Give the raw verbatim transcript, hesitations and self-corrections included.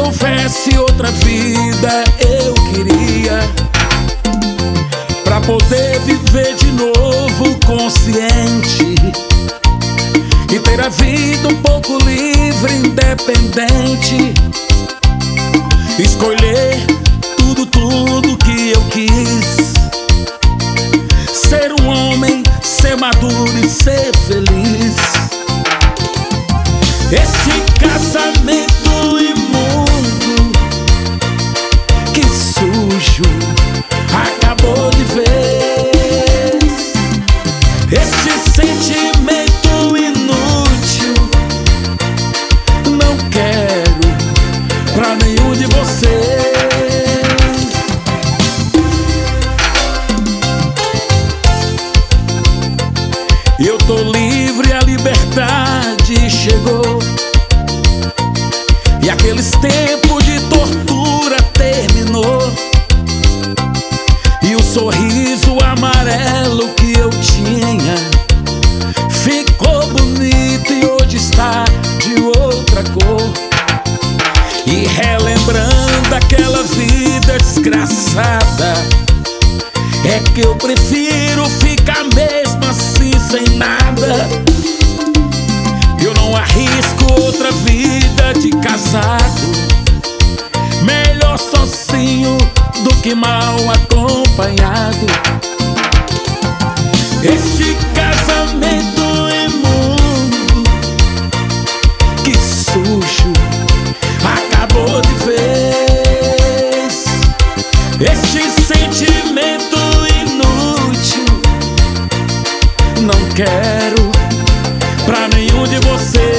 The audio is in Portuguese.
houvesse outra vida, eu queria, pra poder viver de novo consciente e ter a vida um pouco livre, independente. Escolher tudo, tudo que eu quis. Ser um homem, ser maduro e ser feliz. Esse casamento imundo, que sujo, acabou de vez. Esse sentimento inútil, não quero pra nenhum de vocês. Eu tô livre, a liberdade chegou, e aqueles tempos de tortura terminou. E o sorriso amarelo que eu tinha ficou bonito e hoje está de outra cor. E relembrando aquela vida desgraçada, é que eu prefiro ficar mesmo assim sem nada. Eu não arrisco outra vida de casado, melhor sozinho do que mal acompanhado. Este casamento imundo, que sujo, acabou de vez. Este sentimento inútil, não quero pra nenhum de vocês.